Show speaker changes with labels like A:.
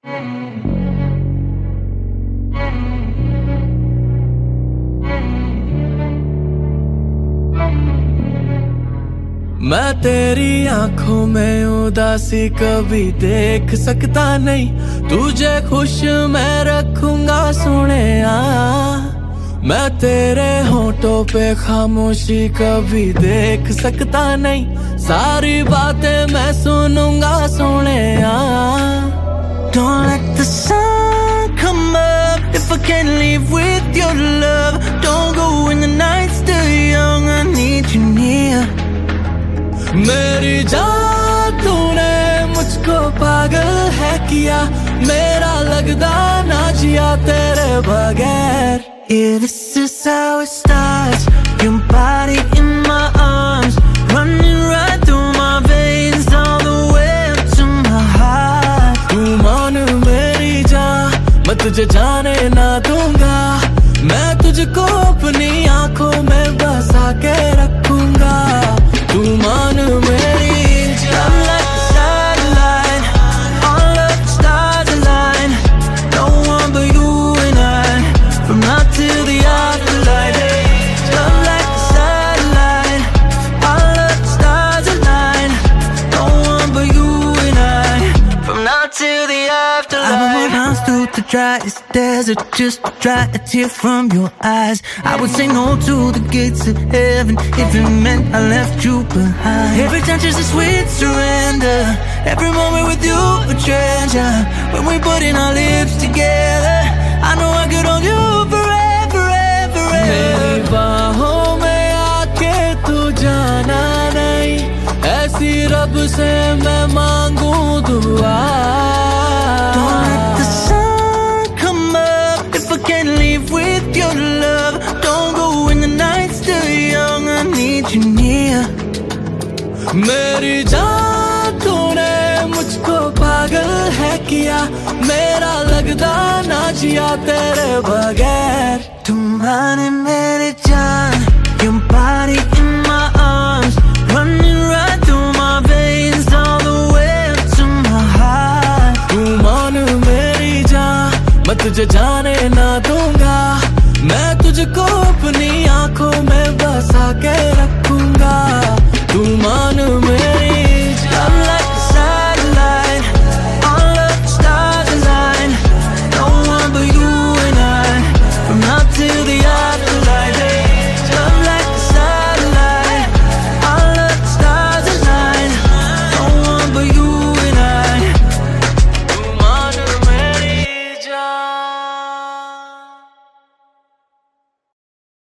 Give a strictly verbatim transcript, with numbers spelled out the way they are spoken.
A: मैं तेरी आंखों में उदासी कभी देख सकता नहीं, तुझे खुश मैं रखूंगा सोनिया। मैं तेरे होठों पे खामोशी कभी देख सकता नहीं, सारी बातें मैं सुनूंगा Sonia.
B: Don't let the sun come up if I can't live with your love. Don't go when the night's still young, I need you near.
A: मेरी जान तूने मुझको पागल है किया, मेरा लगदा ना जिया तेरे बगैर।
B: Yeah, this is how it starts. Your body in my arms, running right through my veins, all the way up to my heart.
A: तू मान मेरी जान, मैं तुझे जाने ना दूंगा, मैं तुझको अपनी आंखों में बसा के रखूंगा। तू मान मेरी
B: I'm like a satellite, all of the stars align. No one but you and I, from now till the afterlife. Love like a satellite, all of the stars align. No one but you and I, from now till the afterlife. I would run through the driest desert just to dry a tear from your eyes. I would say no to the gates of heaven if it meant I left you behind. Every touch is a sweet surrender, every moment with you a treasure. When we put in our lips together, I know I could hold you forever, forever, forever.
A: मेरी बाहों में आके तू जाना नहीं, ऐसी रब से मैं मांगू दुआ।
B: Don't let the sun come up if I can't live with your love. Don't go when the night's still young, I need you near.
A: मेरी जान तूने मुझको पागल है किया, मेरा लगदा ना जिया तेरे बगैर।
B: तुम्हारे मेरे जान, your body in my arms, running right through my veins, all the way up to my heart.
A: तू मान मेरी जान, मैं तुझे जाने ना दूंगा, मैं तुझको अपनी आंखों में बसा के रखूंगा। तू मान मेरी